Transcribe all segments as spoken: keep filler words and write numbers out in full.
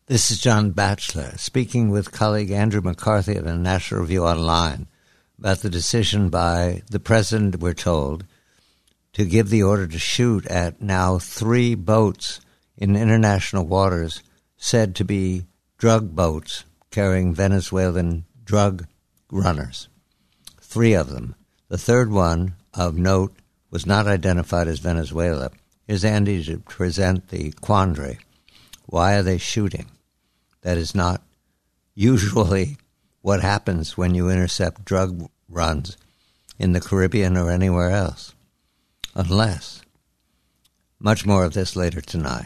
This is John Batchelor speaking with colleague Andrew McCarthy of the National Review Online about the decision by the president, we're told, to give the order to shoot at now three boats in international waters said to be drug boats carrying Venezuelan drug runners. Three of them. The third one, of note, was not identified as Venezuela. Here's Andy to present the quandary. Why are they shooting? That is not usually what happens when you intercept drug runs in the Caribbean or anywhere else. Unless. Much more of this later tonight.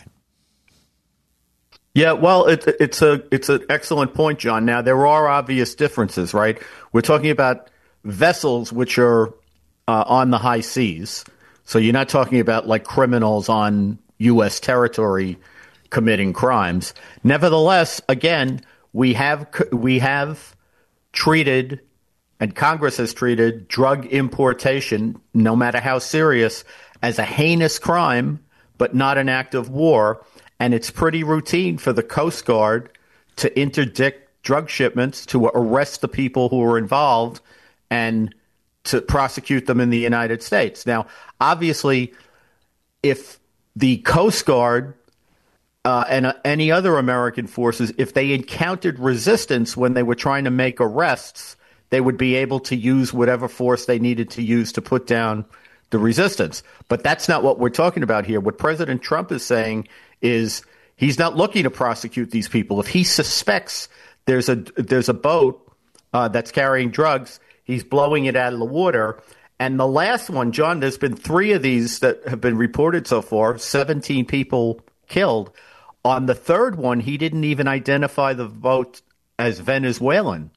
Yeah, well, it, it's a it's an excellent point, John. Now, there are obvious differences, right? We're talking about vessels which are uh, on the high seas. So you're not talking about like criminals on U S territory committing crimes. Nevertheless, again, we have we have treated, and Congress has treated, drug importation, no matter how serious, as a heinous crime, but not an act of war. And it's pretty routine for the Coast Guard to interdict drug shipments, to arrest the people who are involved, and to prosecute them in the United States. Now, obviously, if the Coast Guard uh, and uh, any other American forces, if they encountered resistance when they were trying to make arrests, they would be able to use whatever force they needed to use to put down the resistance. But that's not what we're talking about here. What President Trump is saying is he's not looking to prosecute these people. If he suspects there's a there's a boat uh, that's carrying drugs, he's blowing it out of the water. And the last one, John, there's been three of these that have been reported so far, seventeen people killed. On the third one, he didn't even identify the boat as Venezuelan.